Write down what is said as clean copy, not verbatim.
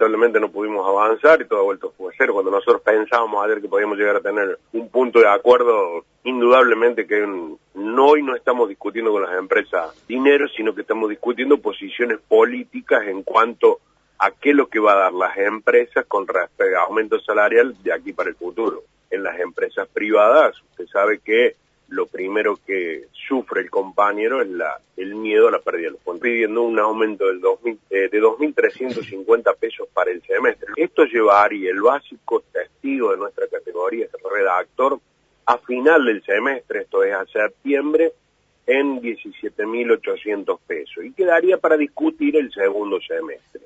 lamentablemente no pudimos avanzar y todo ha vuelto a cero. Cuando nosotros pensábamos ayer que podíamos llegar a tener un punto de acuerdo, indudablemente que hoy no estamos discutiendo con las empresas dinero, sino que estamos discutiendo posiciones políticas en cuanto a qué es lo que va a dar las empresas con respecto a aumento salarial de aquí para el futuro. En las empresas privadas, usted sabe que lo primero que sufre el compañero es el miedo a la pérdida. Están pidiendo un aumento de 2.350 pesos para el semestre. Esto llevaría el básico testigo de nuestra categoría, el redactor, a final del semestre, esto es a septiembre, en 17.800 pesos. Y quedaría para discutir el segundo semestre.